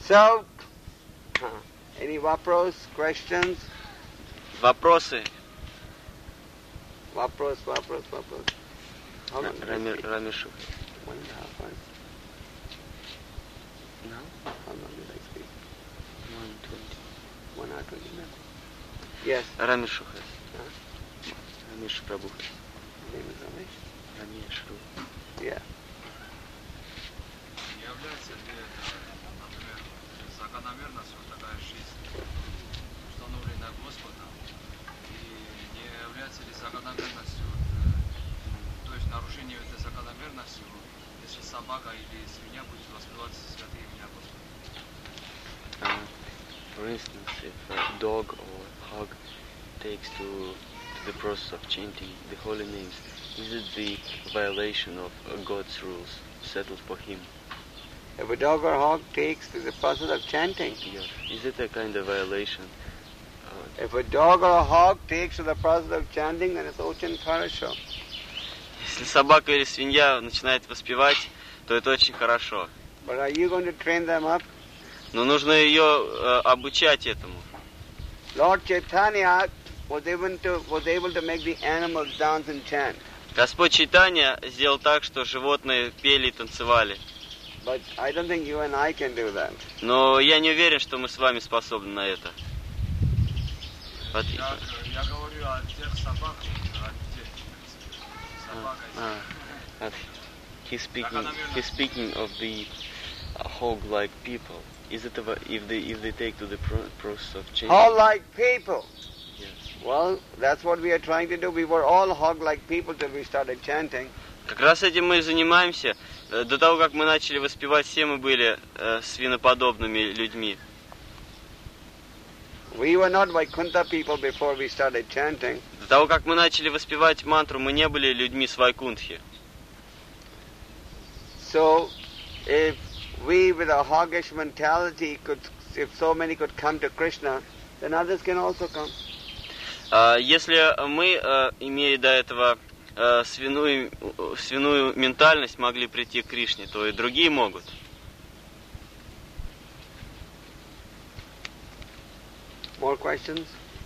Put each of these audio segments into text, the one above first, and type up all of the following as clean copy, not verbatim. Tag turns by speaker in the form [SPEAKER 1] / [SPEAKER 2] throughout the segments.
[SPEAKER 1] So, any vapros, questions?
[SPEAKER 2] Вопросы?
[SPEAKER 1] Vapros. How long?
[SPEAKER 2] Рамишу.
[SPEAKER 1] 1.5 hours.
[SPEAKER 2] No?
[SPEAKER 1] How long did I speak?
[SPEAKER 2] 1:20.
[SPEAKER 1] 1 hour 20 minutes. Yes.
[SPEAKER 2] Рамишу.
[SPEAKER 1] Huh?
[SPEAKER 2] Рамиш Прабhu.
[SPEAKER 1] Name is Ramesh?
[SPEAKER 2] Рамишу.
[SPEAKER 1] Yeah.
[SPEAKER 3] Является ли это, например, закономерностью такая жизнь, установленная Господом, и не является ли закономерностью, то есть нарушение этой закономерности, если собака или свинья будет воспевать святые имена Господа?
[SPEAKER 2] For instance, if a dog or hog takes to the process of chanting the holy names, is it the violation of God's rules settled for him?
[SPEAKER 1] If a dog or hog takes to the process of chanting,
[SPEAKER 2] Yeah. Is it a kind of violation?
[SPEAKER 1] if a dog or a hog takes to the process of chanting, then it's очень хорошо.
[SPEAKER 2] Если собака или свинья начинает воспевать, то это очень хорошо.
[SPEAKER 1] But are you going to train them up?
[SPEAKER 2] Но нужно ее обучать этому.
[SPEAKER 1] Lord Chaitanya was able to make the animals dance and chant.
[SPEAKER 2] Господь Чайтанья сделал так, что животные пели и танцевали.
[SPEAKER 1] But I don't think you and I can do that.
[SPEAKER 2] Но я не уверен, что мы с вами способны на это. Вот.
[SPEAKER 3] Я говорю о тех собаках, о тех собаках.
[SPEAKER 2] He's speaking of the hog-like people. Is it if they take to the process of change?
[SPEAKER 1] Hog-like people.
[SPEAKER 2] Yes.
[SPEAKER 1] Well, that's what we are trying to do. We were all hog-like people till we started chanting.
[SPEAKER 2] Как раз этим мы и занимаемся. До того, как мы начали воспевать, все мы были свиноподобными людьми.
[SPEAKER 1] We were not Vaikuntha people before we started chanting.
[SPEAKER 2] До того, как мы начали воспевать мантру, мы не были людьми с Вайкунтхи.
[SPEAKER 1] So, if we with a hoggish mentality if so many could come to Krishna, then others can also come.
[SPEAKER 2] Если мы, имея до этого свиную ментальность, могли прийти к Кришне, то и другие могут.
[SPEAKER 1] More questions?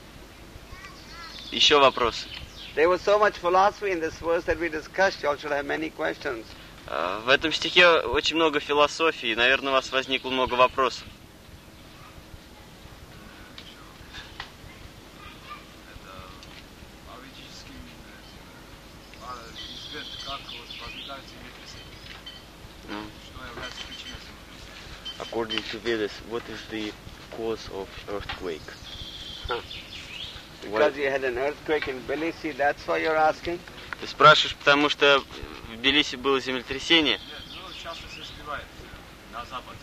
[SPEAKER 2] Еще вопросы?
[SPEAKER 1] There was so much philosophy in this verse that we discussed. You all should have many questions.
[SPEAKER 2] В этом стихе очень много философии, и, наверное, у вас возникло много вопросов. According to Vedas, what is the cause of earthquake?
[SPEAKER 1] Because you had an earthquake in Tbilisi, that's why you're asking?
[SPEAKER 2] Ты спрашиваешь, потому что в Тбилиси было землетрясение?
[SPEAKER 3] Часто сбивает на западе.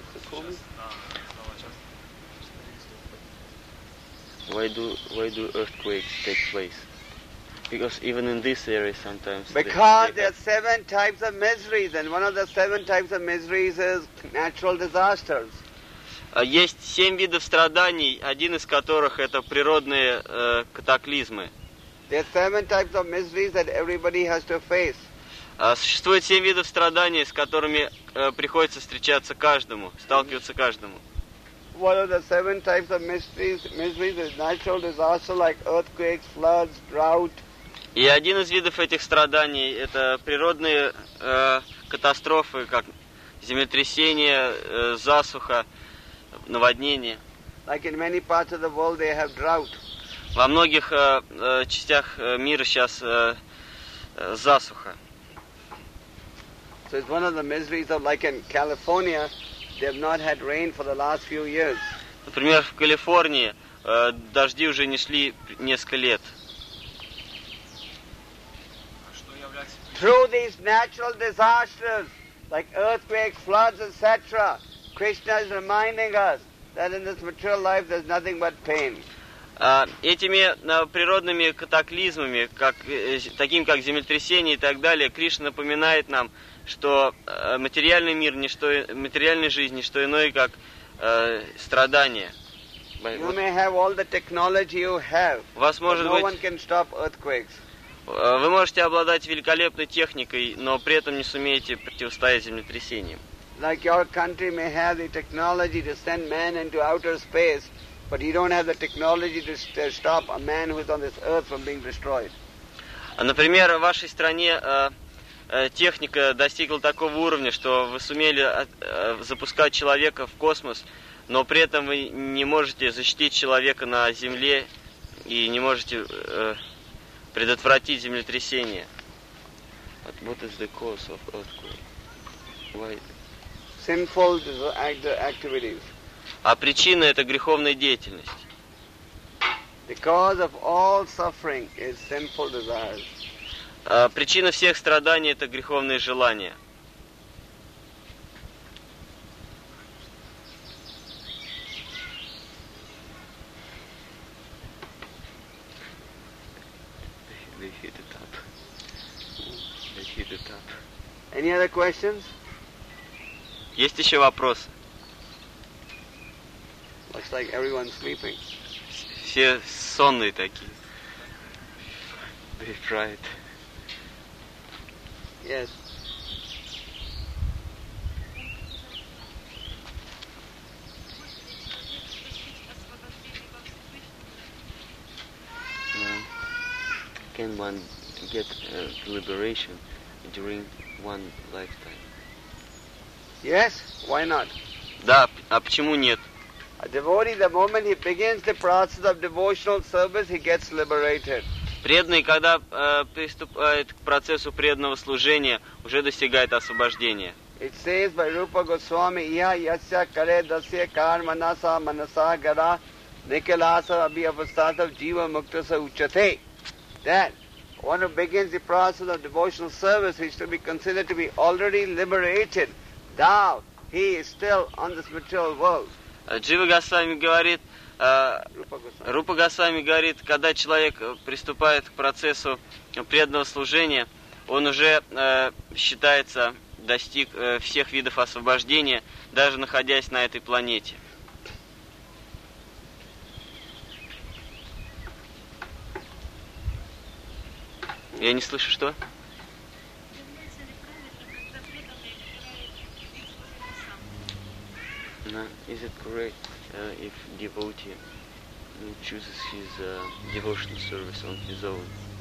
[SPEAKER 2] Why do earthquakes take place? Because even in this area sometimes...
[SPEAKER 1] Because there are 7 types of miseries, and one of the 7 types of miseries is natural disasters.
[SPEAKER 2] Есть 7 видов страданий, один из которых это природные катаклизмы.
[SPEAKER 1] There are 7 types of miseries that everybody has to face.
[SPEAKER 2] Существует 7 видов страданий, с которыми приходится встречаться каждому, сталкиваться каждому.
[SPEAKER 1] One of the 7 types of miseries is natural disaster like earthquakes, floods, drought.
[SPEAKER 2] И один из видов этих страданий это природные катастрофы, как землетрясение, засуха, наводнение.
[SPEAKER 1] Like in many parts of the world they have drought.
[SPEAKER 2] Во многих частях мира сейчас засуха.
[SPEAKER 1] So it's one of the miseries of, like in California, they have not had rain for the last few years.
[SPEAKER 2] Например, в Калифорнии дожди уже не шли несколько лет.
[SPEAKER 1] Through these natural disasters, like earthquakes, floods, etc., Krishna is reminding us that in this material life there's nothing but pain.
[SPEAKER 2] Этими природными катаклизмами, таким как землетрясение и так далее, Кришна напоминает нам, что материальный мир, материальная жизнь, не что иное, как страдания.
[SPEAKER 1] You may have all the technology you have, but no one can stop earthquakes.
[SPEAKER 2] Вы можете обладать великолепной техникой, но при этом не сумеете противостоять землетрясениям.
[SPEAKER 1] like your country may have the technology to send man into outer space, but you don't have the technology to stop a man who is on this earth from being destroyed.
[SPEAKER 2] Например, в вашей стране техника достигла такого уровня, что вы сумели запускать человека в космос, но при этом вы не можете защитить человека на Земле и не можете предотвратить землетрясение. What is the cause of earthquake? Why?
[SPEAKER 1] Sinful activities.
[SPEAKER 2] А причина — это греховная деятельность.
[SPEAKER 1] The cause of all suffering is sinful desires.
[SPEAKER 2] Причина всех страданий — это греховные желания. They hit it up.
[SPEAKER 1] Any other questions?
[SPEAKER 2] Есть еще вопросы?
[SPEAKER 1] Looks like everyone's sleeping.
[SPEAKER 2] Все сонные такие. They tried.
[SPEAKER 1] Yes.
[SPEAKER 2] Can one get liberation during one lifetime?
[SPEAKER 1] Yes, why not?
[SPEAKER 2] Да, а почему нет?
[SPEAKER 1] A devotee, the moment he begins the process of devotional service, he gets liberated.
[SPEAKER 2] Преданный, когда приступает к процессу преданного служения, уже достигает освобождения.
[SPEAKER 1] It says by Rupa Goswami, Iha yasya kare dasya karmanasa manasa gara nikilasa abhyavastata jiva muktasa uchate. That one who begins the process of devotional service is to be considered to be already liberated. Thou, he is still on this material world.
[SPEAKER 2] Джива Госвами говорит, Рупа Госвами говорит, когда человек приступает к процессу преданного служения, он уже считается, достиг всех видов освобождения, даже находясь на этой планете. Я не слышу, что? Is it correct if devotee chooses his devotional service on his own?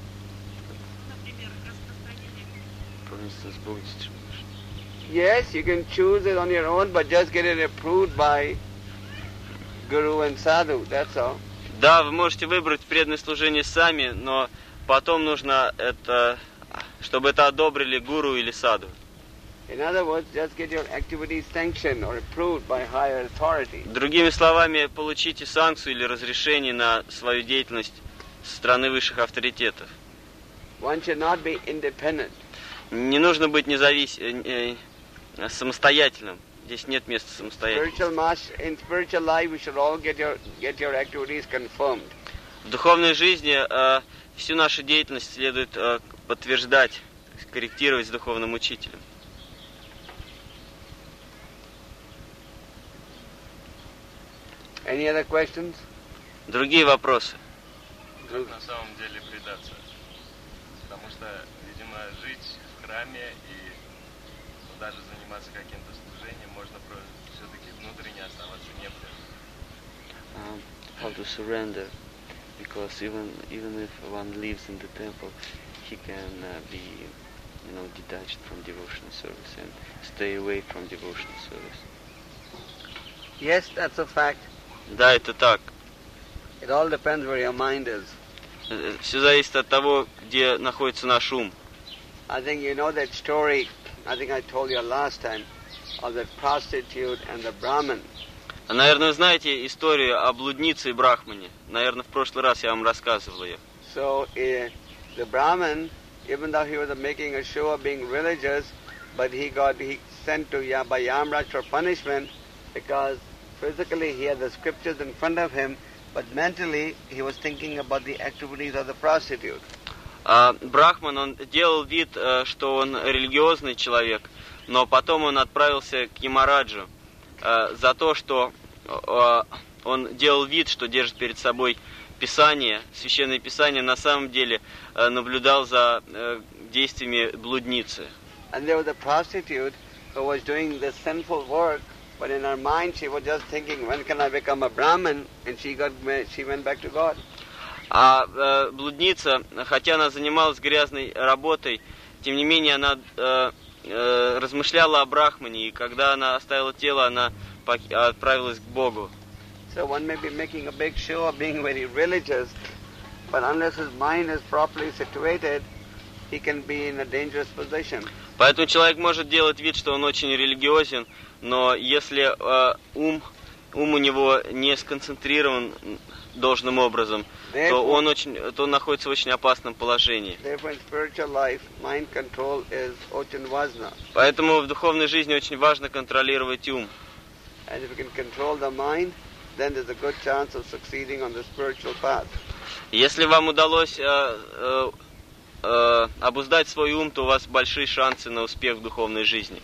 [SPEAKER 2] For instance, book distribution.
[SPEAKER 1] Yes, you can choose it on your own, but just get it approved by Guru and Sadhu, that's all.
[SPEAKER 2] Да, вы можете выбрать преданное служение сами, но потом нужно это, чтобы это одобрили гуру или саду.
[SPEAKER 1] In other words, just get your activities sanctioned or approved by higher authority.
[SPEAKER 2] Другими словами, получите санкцию или разрешение на свою деятельность со стороны высших авторитетов.
[SPEAKER 1] One should not be independent.
[SPEAKER 2] Не нужно быть самостоятельным. Здесь нет места самостоятельности.
[SPEAKER 1] In spiritual life, we should all get your activities confirmed.
[SPEAKER 2] В духовной жизни всю нашу деятельность следует подтверждать, корректировать с духовным учителем.
[SPEAKER 1] Any other questions?
[SPEAKER 2] Другие вопросы?
[SPEAKER 4] Как на самом деле предаться? Потому что, видимо, жить в храме и даже заниматься каким-то служением можно все-таки внутренне оставаться непреданным.
[SPEAKER 2] How to surrender? Because even if one lives in the temple, he can be, detached from devotional service and stay away from devotional service.
[SPEAKER 1] Yes, that's a fact.
[SPEAKER 2] Да, это так.
[SPEAKER 1] It all depends where your mind is.
[SPEAKER 2] Все зависит от того, где находится наш ум.
[SPEAKER 1] I think you know that story, I think I told you last time, of the prostitute and the Brahmin.
[SPEAKER 2] Наверное, вы знаете историю о блуднице и брахмане. Наверное, в прошлый раз я вам рассказывал ее.
[SPEAKER 1] So, the Brahmin, even though he was making a show of being religious, but he sent to by Yamraj for punishment because physically he had the scriptures in front of him, but mentally he was thinking about the activities of the prostitute.
[SPEAKER 2] Брахман, он делал вид, что он религиозный человек, но потом он отправился к Ямараджу за то, что он делал вид, что держит перед собой Писание, Священное Писание, на самом деле наблюдал за действиями блудницы.
[SPEAKER 1] And there was a prostitute who was doing this sinful work, but in her mind she was just thinking, when can I become a Brahmin? And she went back to God.
[SPEAKER 2] А блудница, хотя она занималась грязной работой, тем не менее она размышляла о Брахмане, и когда она оставила тело, она отправилась к Богу.
[SPEAKER 1] So one may be making a big show of being very religious, but unless his mind is properly situated, he can be in a dangerous position.
[SPEAKER 2] Поэтому человек может делать вид, что он очень религиозен, но если ум у него не сконцентрирован должным образом, то он находится в очень опасном положении. Поэтому в духовной жизни очень важно контролировать ум. Если вам удалось обуздать свой ум, то у вас большие шансы на успех в духовной жизни.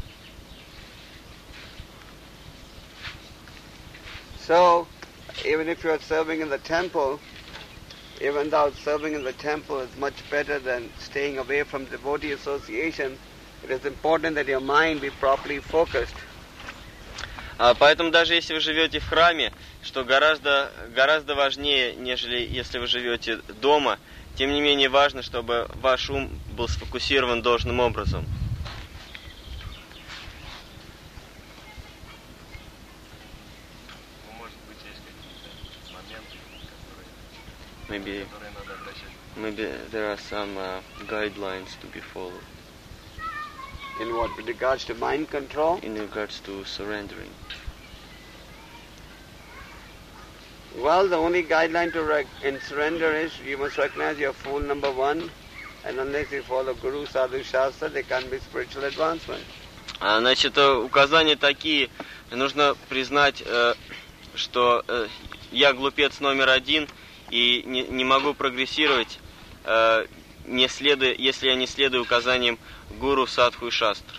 [SPEAKER 1] So, even if you are serving in the temple, even though serving in the temple is much better than staying away from devotee association, it is important that your mind be properly focused.
[SPEAKER 2] Поэтому даже если вы живете в храме, что гораздо важнее, нежели если вы живете дома, тем не менее важно, чтобы ваш ум был сфокусирован должным образом. Maybe there are some guidelines to be followed.
[SPEAKER 1] In what? With regards to mind control?
[SPEAKER 2] In regards to surrendering.
[SPEAKER 1] Well, the only guideline in surrender is you must recognize your fool number one, and unless you follow Guru, Sadhu, Shastra, there can't be spiritual advancement.
[SPEAKER 2] Значит, указания такие. Нужно признать, что я глупец номер один, и не могу прогрессировать, если я не следую указаниям гуру, садху и шастр.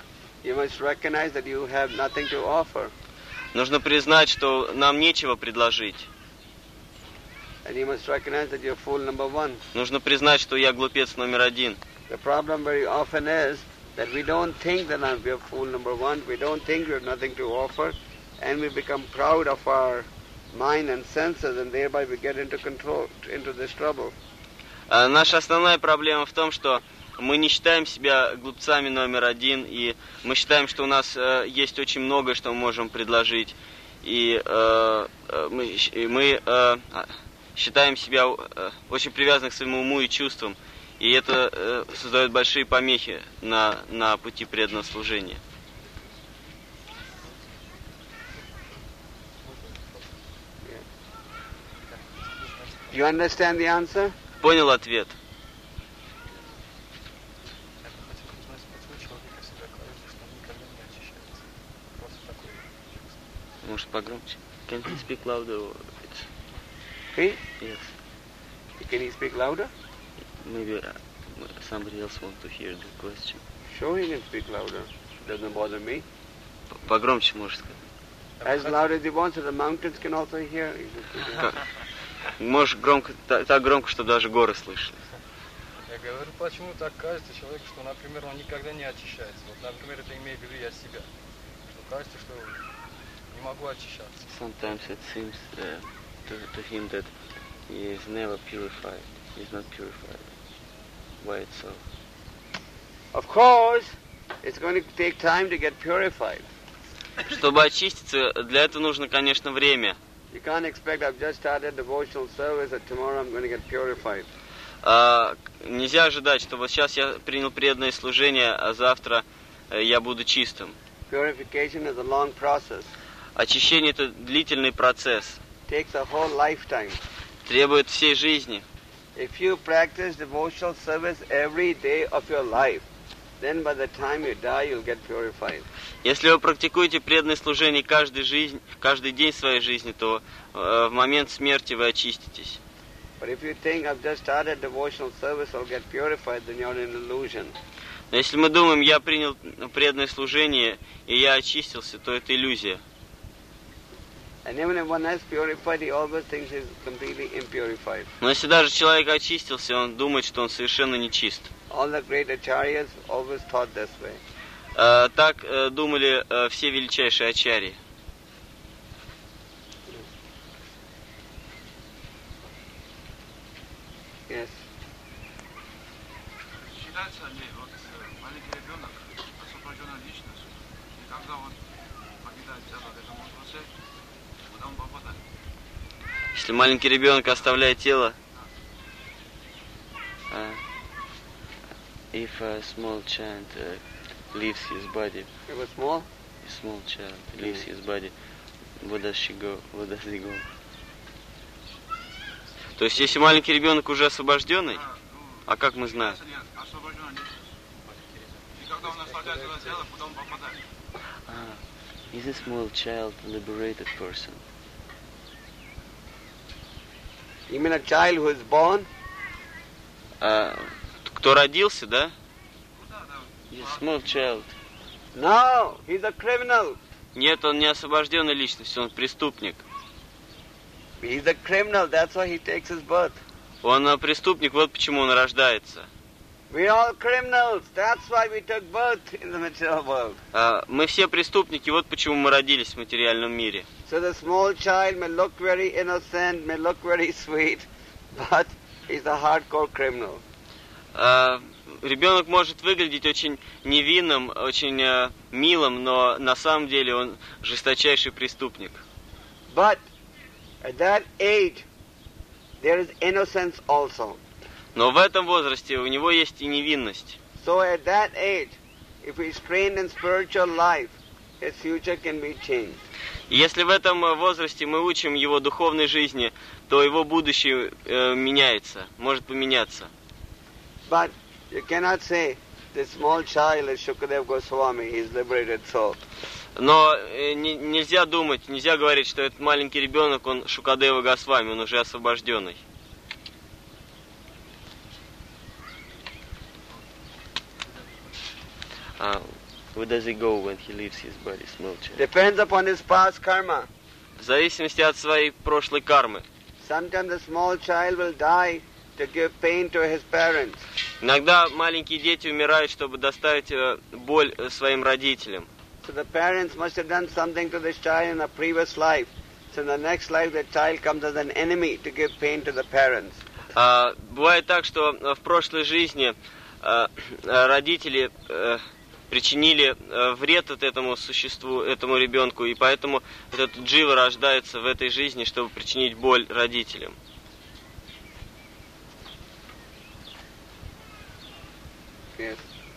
[SPEAKER 2] Нужно признать, что нам нечего предложить. Нужно признать, что я глупец номер один.
[SPEAKER 1] That we don't think that we are fool number one, we don't think we have nothing to offer, and we become proud of our mind and senses, and thereby we get into this trouble.
[SPEAKER 2] Наша основная проблема в том, что мы не считаем себя глупцами номер один, и мы считаем, что у нас есть очень многое, что мы можем предложить, и мы считаем себя очень привязанных к своему уму и чувствам, и это создает большие помехи на пути преданного служения.
[SPEAKER 1] You understand the answer?
[SPEAKER 2] Понял ответ? Может погромче? Can you speak louder?
[SPEAKER 1] He?
[SPEAKER 2] Yes.
[SPEAKER 1] Can you speak louder?
[SPEAKER 2] Maybe somebody else wants to hear the question.
[SPEAKER 1] Sure, he can speak louder. Doesn't bother me.
[SPEAKER 2] Погромче можешь сказать.
[SPEAKER 1] As loud as he wants, so the mountains can also hear.
[SPEAKER 2] Можешь громко, так громко, что даже горы слышали.
[SPEAKER 3] Я говорю, почему так кажется человеку, что, например, он никогда не очищается. Вот, например, это имею в виду я себя. Что кажется, что не могу очищаться.
[SPEAKER 2] Sometimes it seems to him that he is never purified. He is not purified. Why it's so?
[SPEAKER 1] Of course, it's going to take time to get purified.
[SPEAKER 2] Чтобы очиститься, для этого нужно, конечно, время.
[SPEAKER 1] You can't expect I've just started devotional service that tomorrow I'm going to get purified.
[SPEAKER 2] Нельзя ожидать, что вот сейчас я принял преданное служение, а завтра я буду чистым.
[SPEAKER 1] Purification is a long process.
[SPEAKER 2] Очищение — это длительный процесс.
[SPEAKER 1] Takes a whole lifetime.
[SPEAKER 2] Требует всей жизни.
[SPEAKER 1] If you practice devotional service every day of your life, then by the time you die, you'll get purified.
[SPEAKER 2] Если вы практикуете преданное служение каждый день своей жизни, то в момент смерти вы очиститесь.
[SPEAKER 1] But if you think I've just started devotional service, I'll get purified, then you're in illusion.
[SPEAKER 2] Но если мы думаем, я принял преданное служение и я очистился, то это иллюзия.
[SPEAKER 1] And even if one has purified, he always thinks he's completely impurified.
[SPEAKER 2] Но если даже человек очистился, он думает, что он совершенно нечист.
[SPEAKER 1] All the great acharyas always taught this way.
[SPEAKER 2] Так думали все величайшие ачарьи.
[SPEAKER 1] Yes.
[SPEAKER 3] Считается ли вот маленький ребенок освобожденной личностью, и когда вот покидает тело в этом возрасте, куда он попадает?
[SPEAKER 2] Если маленький ребенок оставляет тело, if a small child leaves his body,
[SPEAKER 1] It was small.
[SPEAKER 2] a small child leaves his body, where does she go? Where does he go? То есть, если маленький ребенок уже освобожденный, а как мы знаем?
[SPEAKER 3] Освобожденной личностью. И когда он оставляет это тело, куда он попадает?
[SPEAKER 2] Is a small child a liberated person?
[SPEAKER 1] You mean a child who is born?
[SPEAKER 2] Кто родился, да?
[SPEAKER 3] Да, да.
[SPEAKER 2] Is a small child.
[SPEAKER 1] No, he's a criminal.
[SPEAKER 2] Нет, он не освобожденная личность, он преступник.
[SPEAKER 1] He's a criminal, that's why he takes his birth.
[SPEAKER 2] Он преступник, вот почему он рождается.
[SPEAKER 1] We're all criminals, that's why we took birth in the material world.
[SPEAKER 2] Мы все преступники, вот почему мы родились в материальном мире.
[SPEAKER 1] So the small child may look very innocent, may look very sweet, but he's a hardcore criminal.
[SPEAKER 2] Ребенок может выглядеть очень невинным, очень милым, но на самом деле он жесточайший преступник.
[SPEAKER 1] But at that age, there is innocence also.
[SPEAKER 2] Но в этом возрасте у него есть и невинность.
[SPEAKER 1] So at that age, if he's trained in spiritual life, his future can be changed.
[SPEAKER 2] И если в этом возрасте мы учим его духовной жизни, то его будущее меняется, может поменяться.
[SPEAKER 1] But you cannot say this small child is Shukadeva Goswami, he's liberated soul.
[SPEAKER 2] Но нельзя думать, нельзя говорить, что этот маленький ребенок, он Шукадева Госвами, он уже освобожденный. Where does he go when he leaves his body, small child?
[SPEAKER 1] Depends upon his past karma.
[SPEAKER 2] В зависимости от своей прошлой кармы.
[SPEAKER 1] Sometimes the small child will die to give pain to his parents.
[SPEAKER 2] Иногда маленькие дети умирают, чтобы доставить боль своим родителям.
[SPEAKER 1] So the parents must have done something to this child in a previous life. So in the next life the child comes as an enemy to give pain to the parents.
[SPEAKER 2] Бывает так, что в прошлой жизни родители причинили вред этому существу, этому ребенку, и поэтому этот джива рождается в этой жизни, чтобы причинить боль родителям.
[SPEAKER 1] Yes.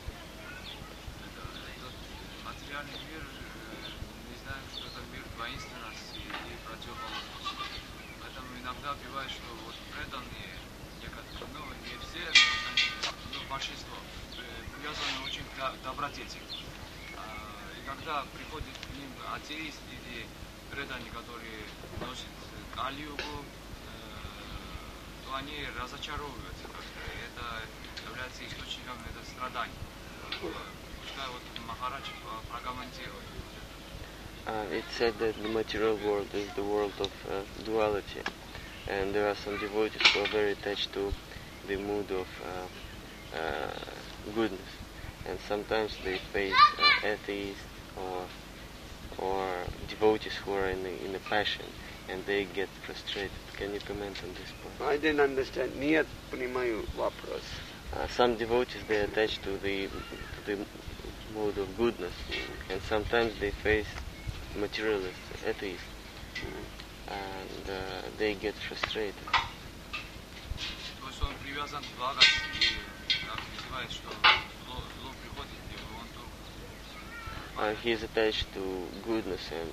[SPEAKER 3] Материальный мир, мы знаем, что это мир воинственности и противоположности. Поэтому иногда бывает, что вот преданные, некоторые, ну не все, но большинство, привязаны очень к добродетели. И когда приходит к ним атеист или преданные, которые носят кали-югу, то они разочаровываются. Это является источником страданий. Пускай вот Махарадж прокомментирует.
[SPEAKER 2] It's said that the material world is the world of duality, and there are some devotees who are very attached to the mood of goodness, and sometimes they face atheists or devotees who are in a passion, and they get frustrated. Can you comment on this point?
[SPEAKER 1] I didn't understand. Niyat Punimayu Vapras.
[SPEAKER 2] Some devotees, they attach to the mode of goodness, and sometimes they face materialists, atheists, and they get frustrated.
[SPEAKER 3] То есть он привязан к благости и называет, что зло приходит к нему, он то.
[SPEAKER 2] He is attached to goodness, and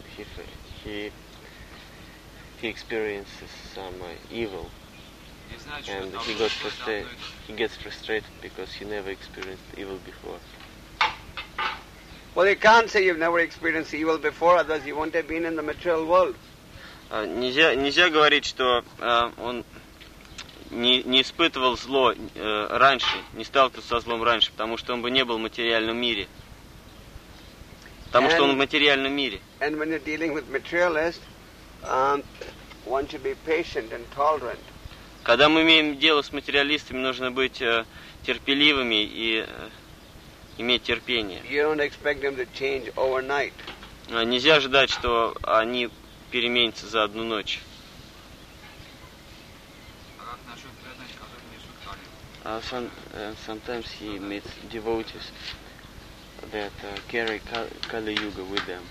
[SPEAKER 2] he experiences some evil. And he gets frustrated because he never experienced evil before.
[SPEAKER 1] Well, you can't say you've never experienced evil before, otherwise you won't have been in the material world.
[SPEAKER 2] Нельзя говорить, что он не испытывал зло раньше, не сталкивался со злом раньше, потому что он бы не был в материальном мире. Потому что он в материальном мире.
[SPEAKER 1] And when you're dealing with materialists, one should be patient and tolerant.
[SPEAKER 2] Когда мы имеем дело с материалистами, нужно быть терпеливыми и иметь терпение.
[SPEAKER 1] You don't expect them to change overnight.
[SPEAKER 2] Нельзя ожидать, что они переменятся за одну ночь.
[SPEAKER 3] А как насчет преданных, которые несут Кали?
[SPEAKER 2] Sometimes he meets devotees that carry Kali Yuga with them.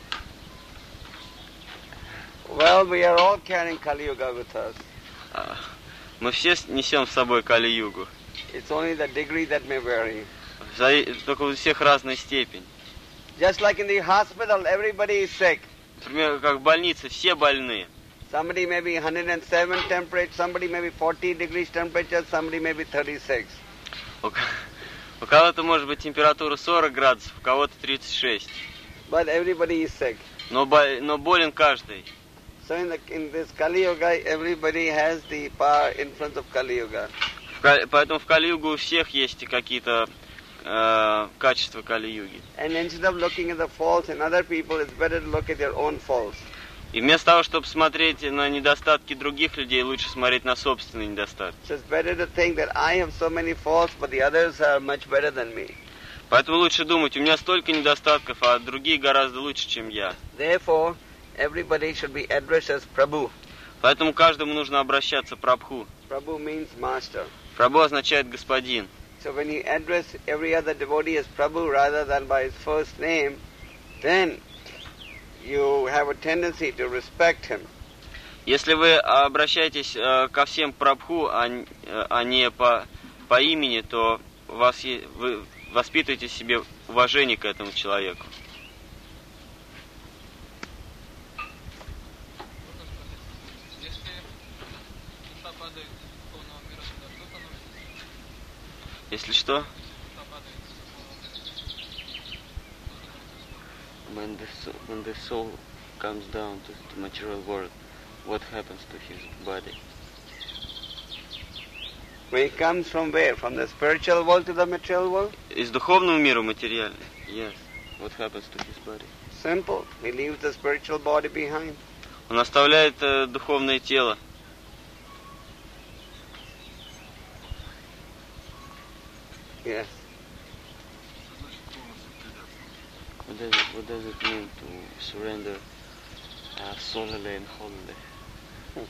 [SPEAKER 1] Well, we are all carrying Kali Yuga with us.
[SPEAKER 2] Мы все несем с собой Кали-югу.
[SPEAKER 1] It's only the degree that may vary.
[SPEAKER 2] Только у всех разная степень.
[SPEAKER 1] Just like in the hospital, everybody is sick.
[SPEAKER 2] Например, как в больнице, все больны.
[SPEAKER 1] Somebody may be 107 temperature, somebody may be 40 degrees temperature, somebody may be 36.
[SPEAKER 2] У кого-то может быть температура 40 градусов, у кого-то 36.
[SPEAKER 1] But everybody is sick.
[SPEAKER 2] Но болен каждый.
[SPEAKER 1] So in this Kali Yuga, everybody has the power influence of Kali Yuga.
[SPEAKER 2] Поэтому в Кали-югу у всех есть какие-то качества Кали-юги.
[SPEAKER 1] And instead of looking at the faults in other people, it's better to look at your own faults.
[SPEAKER 2] И вместо того, чтобы смотреть на недостатки других людей, лучше смотреть на собственные недостатки.
[SPEAKER 1] So it's better to think that I have so many faults, but the others are much better than me.
[SPEAKER 2] Поэтому лучше думать, у меня столько недостатков, а другие гораздо лучше, чем я.
[SPEAKER 1] Therefore, everybody should be addressed as Prabhu.
[SPEAKER 2] Поэтому каждому нужно обращаться Прабху.
[SPEAKER 1] Prabhu means master.
[SPEAKER 2] Прабху означает господин.
[SPEAKER 1] So when you address every other devotee as Prabhu rather than by his first name, then you have a tendency to respect him.
[SPEAKER 2] Если вы обращаетесь ко всем Прабху, а не по имени, то вы воспитываете в себе уважение к этому человеку. Если что? When the soul comes down to the material world, what happens to his body?
[SPEAKER 1] When he comes from where? From the spiritual world to the material world?
[SPEAKER 2] Из духовного мира материальный. Yes. What happens to his body?
[SPEAKER 1] Simple. He leaves the spiritual body behind.
[SPEAKER 2] Он оставляет духовное тело.
[SPEAKER 1] Yes.
[SPEAKER 2] What does it mean to surrender solely and wholly?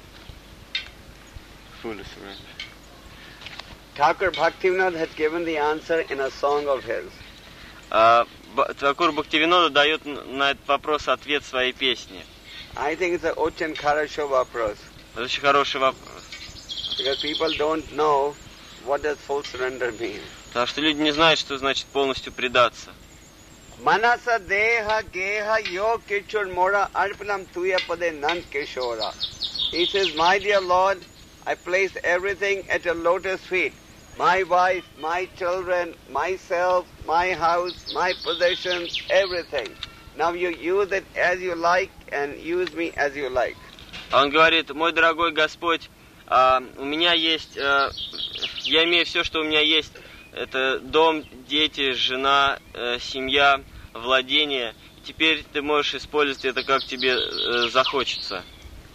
[SPEAKER 2] Fully surrender.
[SPEAKER 1] Thakur Bhaktivinoda had given the answer in a song of his.
[SPEAKER 2] Thakур Бхактивинода дает на этот вопрос ответ в своей песне.
[SPEAKER 1] I think it's an очень хороший вопрос.
[SPEAKER 2] Это очень хороший вопрос.
[SPEAKER 1] Because people don't know what does full surrender mean.
[SPEAKER 2] Потому что люди не знают, что значит полностью предаться.
[SPEAKER 1] Manasa deha geha yo kichur mora arpanam tuya pade nan kishora. He says, my dear Lord, I place everything at your lotus feet. My wife, my children, myself, my house, my possessions, everything. Now you use it as you like and use me as you like.
[SPEAKER 2] Он говорит, мой дорогой Господь, у меня есть, я имею все, что у меня есть. Это дом, дети, жена, семья, владение. Теперь ты можешь использовать это, как тебе захочется.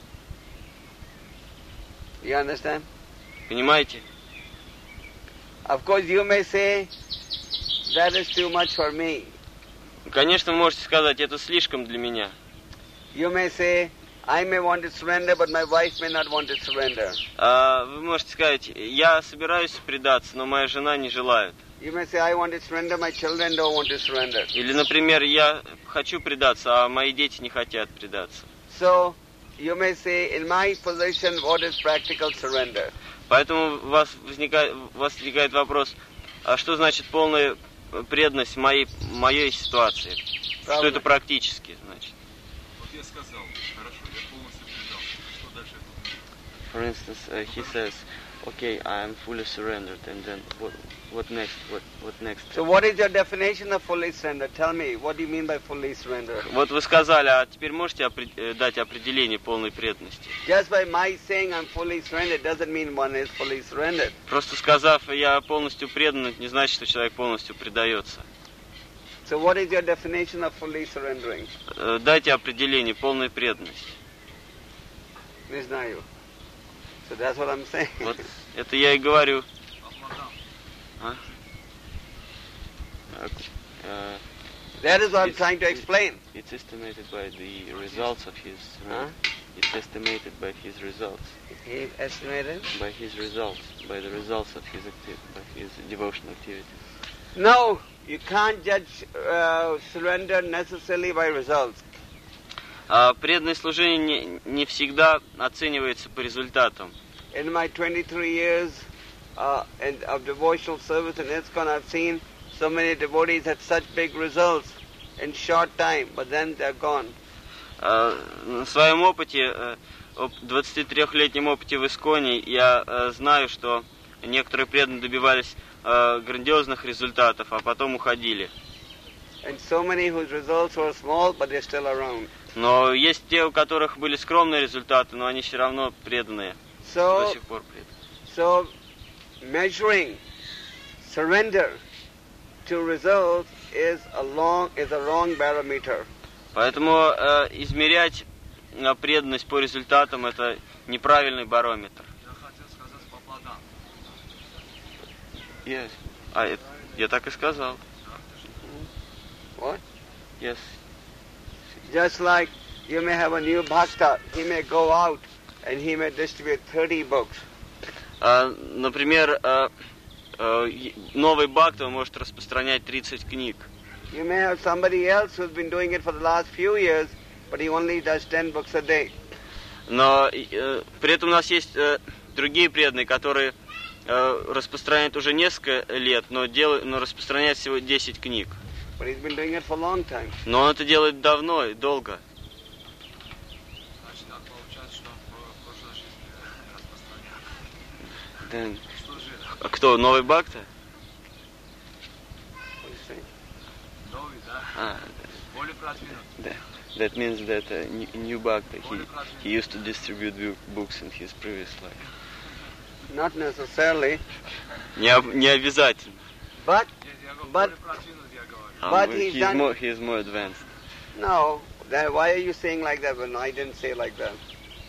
[SPEAKER 1] You understand?
[SPEAKER 2] Понимаете?
[SPEAKER 1] Of course you may say, that is too much for me.
[SPEAKER 2] Конечно, вы можете сказать, это слишком для меня.
[SPEAKER 1] You may say, I may want to surrender, but my wife may not want to surrender.
[SPEAKER 2] Вы можете сказать, я собираюсь предаться, но моя жена не желает.
[SPEAKER 1] You may say, I want to surrender, my children don't want to surrender.
[SPEAKER 2] Или, например, я хочу предаться, а мои дети не хотят предаться.
[SPEAKER 1] So, you may say, in my position, what is practical surrender?
[SPEAKER 2] Поэтому у вас возникает вопрос, а что значит полная преданность в моей ситуации? Что это практически значит?
[SPEAKER 3] Вот я сказал, хорошо, я полностью предался. Что дальше?
[SPEAKER 2] For instance, he says, okay, I am fully surrendered, and then what next? What next?
[SPEAKER 1] So what is your definition of fully surrender? Tell me, what do you mean by fully surrender?
[SPEAKER 2] Вот вы сказали, а теперь можете дать определение полной преданности?
[SPEAKER 1] Just by my saying I'm fully surrendered doesn't mean one is fully surrendered.
[SPEAKER 2] Просто сказав, я полностью предан, это не значит, что человек полностью предается.
[SPEAKER 1] So what is your definition of fully surrendering?
[SPEAKER 2] Дайте определение полной преданности.
[SPEAKER 1] Не знаю. So that's what I'm saying.
[SPEAKER 2] Вот это я и говорю.
[SPEAKER 1] That is what I'm trying to explain.
[SPEAKER 2] It's estimated by the results of his.
[SPEAKER 1] Huh?
[SPEAKER 2] It's estimated by his results.
[SPEAKER 1] He estimated?
[SPEAKER 2] By his results, by the results of his devotional activity.
[SPEAKER 1] No, you can't judge surrender necessarily by results.
[SPEAKER 2] Преданное служение не всегда оценивается по результатам.
[SPEAKER 1] In my 23 years of devotional service in ISKCON, I've seen so many devotees had such big results in short time, but then they're gone.
[SPEAKER 2] На своем опыте, 23-летнем опыте в ИСККОНе, я знаю, что некоторые преданные добивались грандиозных результатов, а потом уходили.
[SPEAKER 1] And so many whose results were small, but they're still around.
[SPEAKER 2] Но есть те, у которых были скромные результаты, но они все равно преданные. До сих пор преданные.
[SPEAKER 1] So measuring surrender to results is a wrong barometer.
[SPEAKER 2] Поэтому измерять преданность по результатам — это неправильный барометр.
[SPEAKER 3] Я хотел сказать по плодам.
[SPEAKER 2] Yes. Я так и сказал.
[SPEAKER 1] What?
[SPEAKER 2] Yes.
[SPEAKER 1] Just like you may have a new bhakta, he may go out and he may distribute 30 books.
[SPEAKER 2] Например, новый бхакта может распространять 30 книг.
[SPEAKER 1] You may have somebody else who's been doing it for the last few years, but he only does 10 books a day.
[SPEAKER 2] Но при этом у нас есть другие преданные, которые распространяют уже несколько лет, но распространяют всего 10 книг.
[SPEAKER 1] But he's been doing it for a long time.
[SPEAKER 2] Но он это делает давно и долго.
[SPEAKER 3] Значит, так получается, что он в прошлой жизни распространял.
[SPEAKER 2] А кто, новый бхакта?
[SPEAKER 3] Новый, да? Более продвинут.
[SPEAKER 2] Да. That means that new bhakta, he used to distribute books in his previous life.
[SPEAKER 1] Not necessarily.
[SPEAKER 2] Не обязательно.
[SPEAKER 1] But
[SPEAKER 3] более продвинут, я говорю.
[SPEAKER 1] But
[SPEAKER 2] he is more advanced.
[SPEAKER 1] No, then why are you saying like that when I didn't say like that?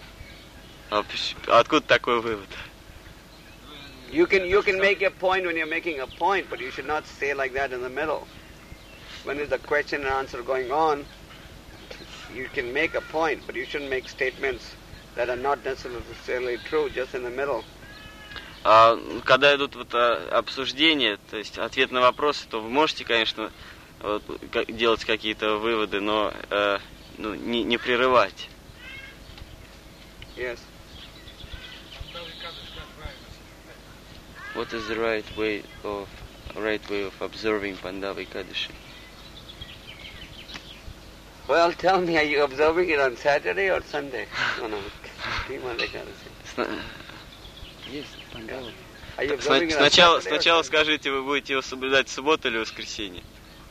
[SPEAKER 2] Откуда такой вывод?
[SPEAKER 1] You can make a point when you're making a point, but you should not say like that in the middle. When there's a question and answer going on, you can make a point, but you shouldn't make statements that are not necessarily true just in the middle.
[SPEAKER 2] Когда идут обсуждения, то есть ответ на вопросы, то вы можете, конечно, делать какие-то выводы, но не прерывать.
[SPEAKER 1] Yes.
[SPEAKER 2] What is the right way of observing Pandava Ekadashi?
[SPEAKER 1] Well, tell me, are you observing it on Saturday or Sunday? No, Pandava Ekadashi.
[SPEAKER 2] Yes, Pandava.
[SPEAKER 1] Are you observing it on Saturday?
[SPEAKER 2] Сначала скажите, вы будете его соблюдать в субботу или в воскресенье?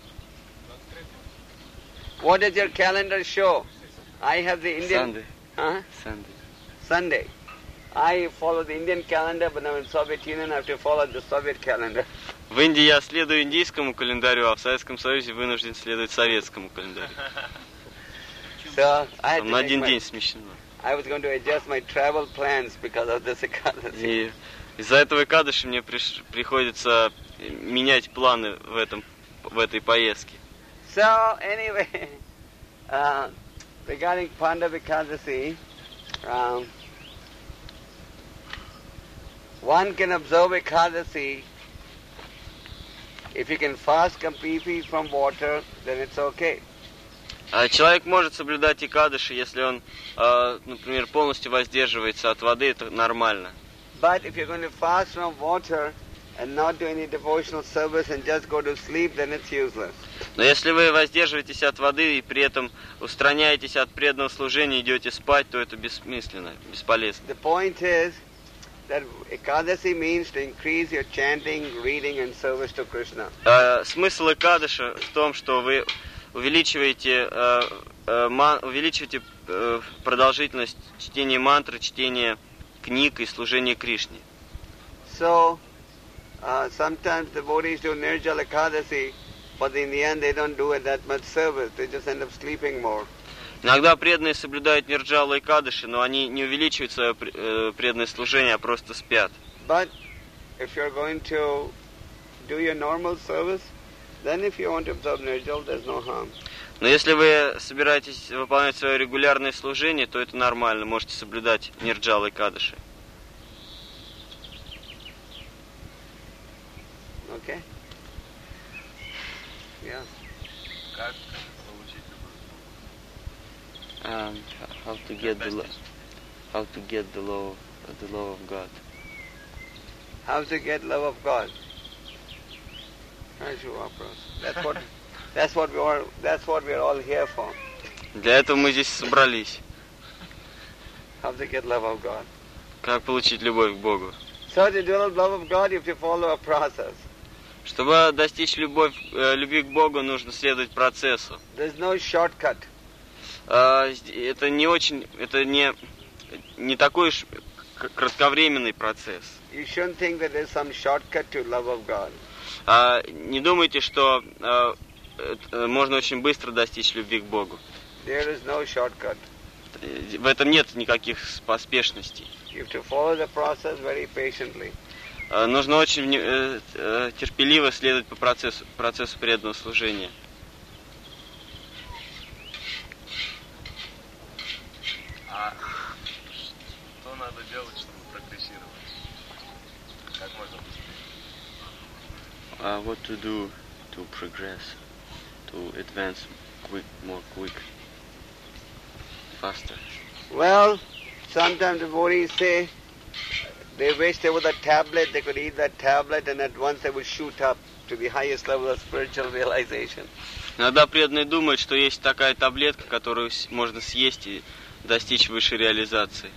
[SPEAKER 1] What does your calendar show? I have the Indian...
[SPEAKER 2] Sunday.
[SPEAKER 1] Huh? Sunday. I follow the Indian calendar, but now in Soviet Union I have to follow the Soviet calendar.
[SPEAKER 2] В Индии я следую индийскому календарю, а в Советском Союзе вынужден следовать советскому календарю.
[SPEAKER 1] So I had to
[SPEAKER 2] на один
[SPEAKER 1] make
[SPEAKER 2] день смещено.
[SPEAKER 1] I was going to adjust my travel plans because of this Ekadashi.
[SPEAKER 2] И из-за этого Экадаши мне приходится менять планы в этой поездке.
[SPEAKER 1] So anyway, regarding Pandava Ekadashi, one can observe Ekadashi. If you can fast completely from water, then it's okay.
[SPEAKER 2] Человек может соблюдать Экадаши, если он, например, полностью воздерживается от воды, это нормально.
[SPEAKER 1] But if you're going to fast from water and not do any devotional service and just go to sleep, then it's useless.
[SPEAKER 2] Но если вы воздерживаетесь от воды и при этом устраняетесь от преданного служения, идете спать, то это бессмысленно, бесполезно.
[SPEAKER 1] The point is that Ekadashi means to increase your chanting, reading and service to Krishna.
[SPEAKER 2] Смысл Экадаша в том, что вы увеличиваете продолжительность чтения мантры, чтения книг и служения Кришне.
[SPEAKER 1] So, sometimes devotees do Nirjala Ekadashi, but in the end they don't do it that much service. They just end up sleeping more.
[SPEAKER 2] Иногда преданные соблюдают Нирджала и Кадыши, но они не увеличивают свое преданное служение, а просто спят.
[SPEAKER 1] But if you're going to do your normal service, Then if you want to observe Nirjal, there's no harm.
[SPEAKER 2] Но если вы собираетесь выполнять свое регулярное служение, то это нормально, можете соблюдать нирджал и кадыши.
[SPEAKER 1] Okay? Yeah.
[SPEAKER 4] Как получить любовь?
[SPEAKER 2] How to get the love of God.
[SPEAKER 1] How to get love of God? That's what we are all here for.
[SPEAKER 2] Для этого мы здесь собрались.
[SPEAKER 1] How to get love of God.
[SPEAKER 2] Как получить любовь к Богу?
[SPEAKER 1] So to develop love of God, you have to follow a process.
[SPEAKER 2] Чтобы достичь любви к Богу, нужно следовать процессу.
[SPEAKER 1] There's no shortcut.
[SPEAKER 2] Это не такой уж кратковременный процесс.
[SPEAKER 1] You shouldn't think that there's some shortcut to love of God.
[SPEAKER 2] Не думайте, что можно очень быстро достичь любви к Богу.
[SPEAKER 1] There is no shortcut.
[SPEAKER 2] В этом нет никаких поспешностей.
[SPEAKER 1] You have to follow the process very patiently.
[SPEAKER 2] Нужно очень терпеливо следовать по процессу преданного служения.
[SPEAKER 4] А что надо делать, чтобы прогрессировать? Как можно быстрее?
[SPEAKER 2] What to do to progress, to advance more quick, faster?
[SPEAKER 1] Well, sometimes devotees say they wish there was a tablet, they could eat that tablet and at once they would shoot up to the highest level of spiritual realization.
[SPEAKER 2] Иногда преданные думают, что есть такая таблетка, которую можно съесть и достичь высшей реализации.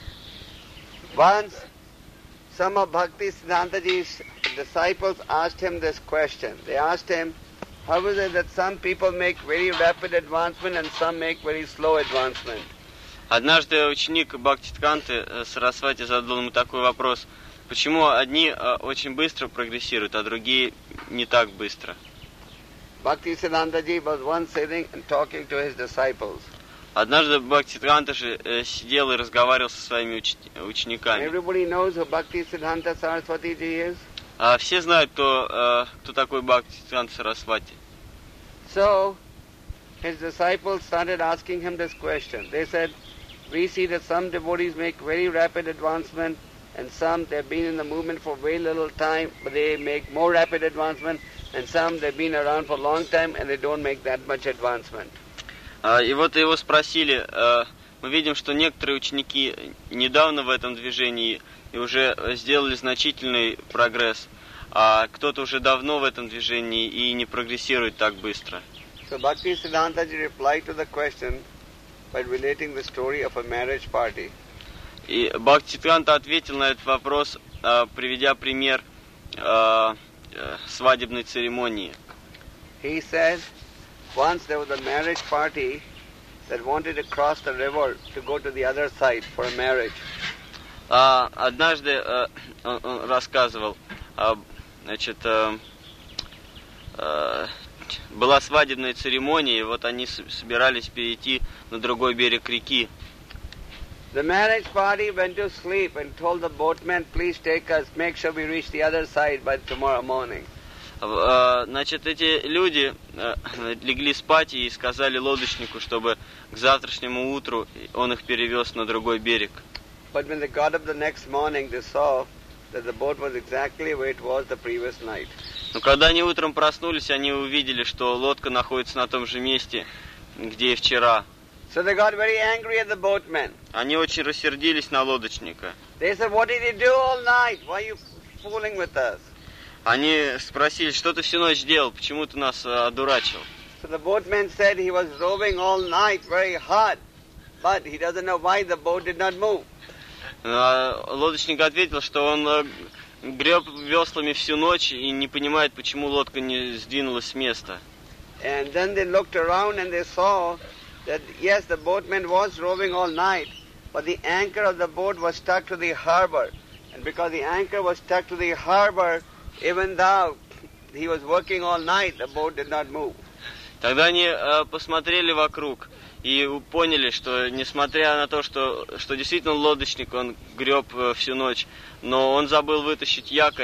[SPEAKER 1] Once, some of Bhaktisiddhantaji's disciples asked him this question. They asked him, how is it that some people make very rapid advancement and some make very slow advancement?
[SPEAKER 2] Однажды ученик Бхактисиддханты Сарасвати задал ему такой вопрос: почему одни очень быстро прогрессируют, а другие не так быстро?
[SPEAKER 1] Bhaktisiddhantaji was once sitting and talking to his disciples.
[SPEAKER 2] Однажды Бхактисиддханта же сидел и разговаривал со своими учениками.
[SPEAKER 1] Everybody knows who Bhaktisiddhanta Saraswati ji is.
[SPEAKER 2] Все знают, кто такой Бхактисиддханта Сарасвати.
[SPEAKER 1] So, his disciples started asking him this question. They said, we see that some devotees make very rapid advancement and some they've been in the movement for very little time but they make more rapid advancement, and some they've been around for a long time and they don't make that much advancement.
[SPEAKER 2] И вот его спросили, мы видим, что некоторые ученики недавно в этом движении и уже сделали значительный прогресс, а кто-то уже давно в этом движении и не прогрессирует так быстро.
[SPEAKER 1] So Bhaktisiddhantaji replied to the question by relating the story of a marriage party.
[SPEAKER 2] И Бхактисиддханта ответил на этот вопрос, приведя пример свадебной церемонии.
[SPEAKER 1] He said, once there was a marriage party that wanted to cross the river to go to the other side for a marriage.
[SPEAKER 2] Однажды он рассказывал, была свадебная церемония, и вот они собирались перейти на другой берег реки.
[SPEAKER 1] The marriage party went to sleep and told the boatman, please take us, make sure we reach the other side by tomorrow morning.
[SPEAKER 2] Эти люди легли спать и сказали лодочнику, чтобы к завтрашнему утру он их перевез на другой берег.
[SPEAKER 1] But when they got up the next morning, they saw that the boat was exactly where it was the previous night.
[SPEAKER 2] Но когда они утром проснулись, они увидели, что лодка находится на том же месте, где и вчера.
[SPEAKER 1] So they got very angry at the boatman.
[SPEAKER 2] Они очень рассердились на лодочника.
[SPEAKER 1] They said, what did you do all night? Why are you fooling with us?
[SPEAKER 2] Они спросили, что ты всю ночь делал, почему ты нас одурачил?
[SPEAKER 1] So the boatman said he was rowing all night very hard, but he doesn't know why the boat did not move.
[SPEAKER 2] Лодочник ответил, что он греб веслами всю ночь и не понимает, почему лодка не сдвинулась с места.
[SPEAKER 1] And then they looked around and they saw that yes, the boatman was rowing all night, but the anchor of the boat was stuck to the harbor. And because the anchor was stuck to the harbor, even though he was working all night, the boat did not move.
[SPEAKER 2] Тогда они посмотрели вокруг и поняли, что несмотря на то, что действительно лодочник, он греб всю ночь, но он забыл вытащить якорь,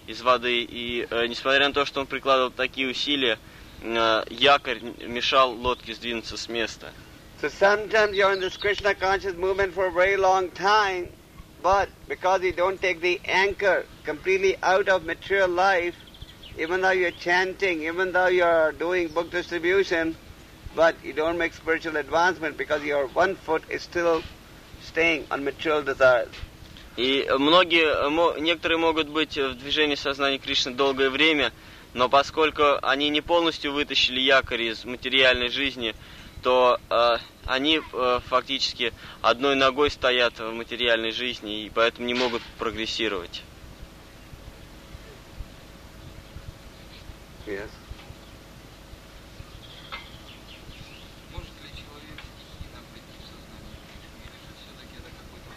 [SPEAKER 2] из воды. И несмотря на то, что он прикладывал такие усилия, якорь мешал лодке сдвинуться с места.
[SPEAKER 1] So sometimes you're in this Krishna conscious movement for a very long time, but because you don't take the anchor completely out of material life, even though you're chanting, even though you're doing book distribution, but you don't make spiritual advancement because your one foot is still staying on material desires.
[SPEAKER 2] И некоторые могут быть в движении сознания Кришны долгое время, но поскольку они не полностью вытащили якорь из материальной жизни, то они фактически одной ногой стоят в материальной жизни и поэтому не могут прогрессировать.
[SPEAKER 1] Yes.
[SPEAKER 3] Может ли человек стихийно прийти в сознание Кришны, или же все-таки это какой-то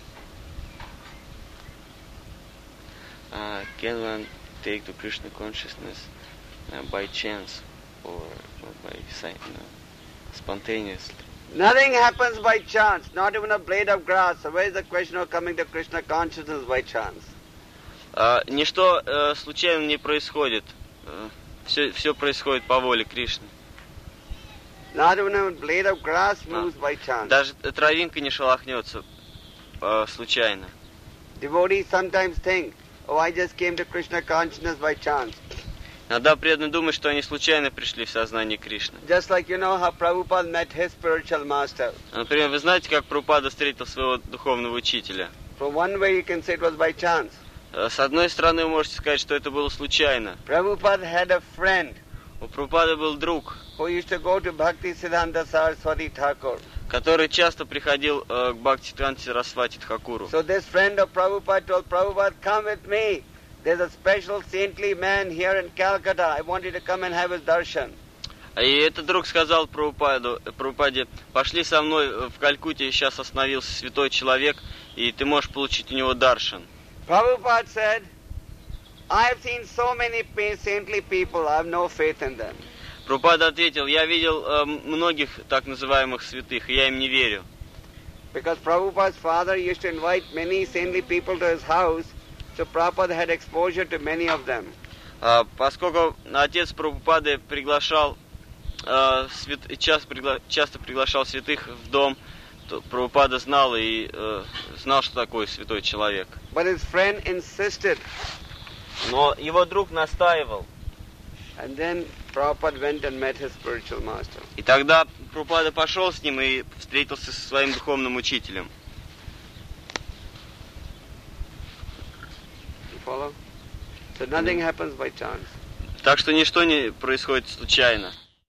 [SPEAKER 3] процесс?
[SPEAKER 2] Can one take to Krishna consciousness by chance or by spontaneously?
[SPEAKER 1] Nothing happens by chance, not even a blade of grass. So where is the question of coming to Krishna consciousness by chance?
[SPEAKER 2] Ничто случайно не происходит. Все происходит по воле Кришны.
[SPEAKER 1] Not even a blade of grass moves by chance.
[SPEAKER 2] Даже травинка не шелохнется случайно.
[SPEAKER 1] Devotees sometimes think, oh, I just came to Krishna consciousness by chance.
[SPEAKER 2] Иногда преданные думают, что они случайно пришли в сознание Кришны.
[SPEAKER 1] Just like you know how Prabhupada met his spiritual master.
[SPEAKER 2] Например, вы знаете, как Прабхупада встретил своего духовного учителя?
[SPEAKER 1] From one way you can say it was by chance.
[SPEAKER 2] С одной стороны, вы можете сказать, что это было случайно.
[SPEAKER 1] Prabhupada had a friend
[SPEAKER 2] У Прабхупады был друг,
[SPEAKER 1] who used to go to Bhakti Siddhanta Saraswati Thakur.
[SPEAKER 2] который часто приходил к Бхактисиддханте Сарасвати Тхакуру.
[SPEAKER 1] So this friend of Prabhupada told Prabhupada, come with me. There's a special saintly man here in Calcutta. I want you to come and have his darshan.
[SPEAKER 2] И этот друг сказал Прабхупаде, пошли со мной в Калькутте, сейчас остановился святой человек, и ты можешь получить у него даршан.
[SPEAKER 1] Prabhupada said, I have seen so many saintly people, I have no faith in them.
[SPEAKER 2] Прабхупада ответил, я видел многих так называемых святых, и я им не верю.
[SPEAKER 1] Because Prabhupada's father used to invite many saintly people to his house, so Prabhupada had exposure to many of them.
[SPEAKER 2] Поскольку отец Прабхупады часто приглашал святых в дом, то Прабхупада знал и знал, что такое святой человек.
[SPEAKER 1] But his friend insisted.
[SPEAKER 2] Но его друг настаивал.
[SPEAKER 1] And then Prabhupada went and met his spiritual master.
[SPEAKER 2] И тогда Прабхупада пошел с ним и встретился со своим духовным учителем.
[SPEAKER 1] You follow? So nothing happens by chance.
[SPEAKER 2] Так что ничто не происходит случайно.